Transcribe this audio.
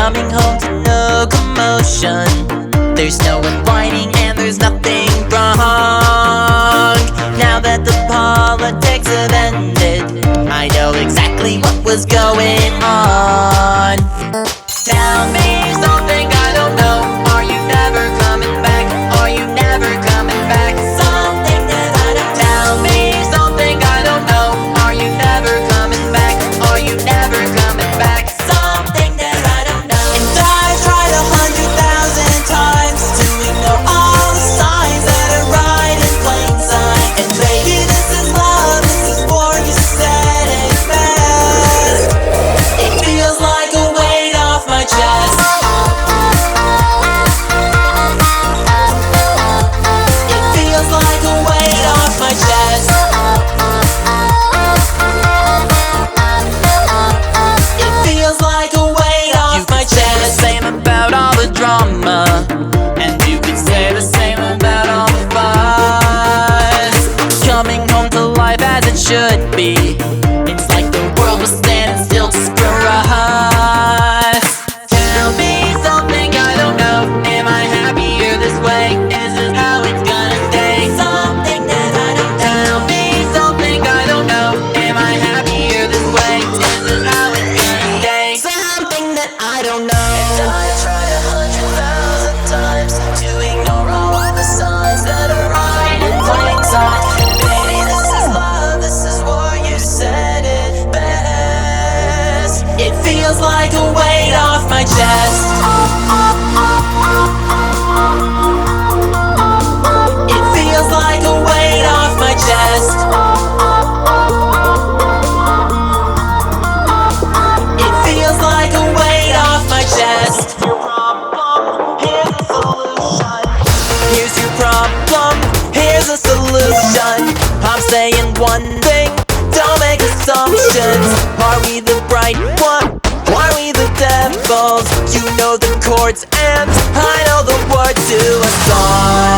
coming home to no commotion. There's no one whining and there's nothing wrong. Now that the politics have ended, I know exactly what was going on. Tell me something I don't know. Are you never coming back? Are you never coming back? Something that I don't know. Tell me something I don't know. Are you never coming back? Are you never coming back? Something that I don't know. And I tried 100,000 times to ignore all the signs that are right in plain sight. And baby, this is love, this is war, you said it best. It feels like a weight off my chest. It feels like a weight off my chest. It feels like a weight off my chest. You could say the same about all the drama, and you could say the same about all the fuss. Coming home to life as it should be. It's like the world was standing still just for us. Tell me something I don't know. Am I happier this way? Is this how it's gonna stay? Something that I don't know. Tell me something I don't know. Am I happier this way? Is this how it's gonna stay? Something that I don't know. And I tried 100,000 times to ignore all the signs that are right in plain sight. Baby, this is love, this is war, you said it best. It feels like a weight off my chest. It feels like a weight off my chest. It feels like a weight off my chest. Here's your problem, here's a solution. I'm saying one thing, don't make assumptions. Are we the bright one? Are we the devils? You know the chords and I know the words to a song.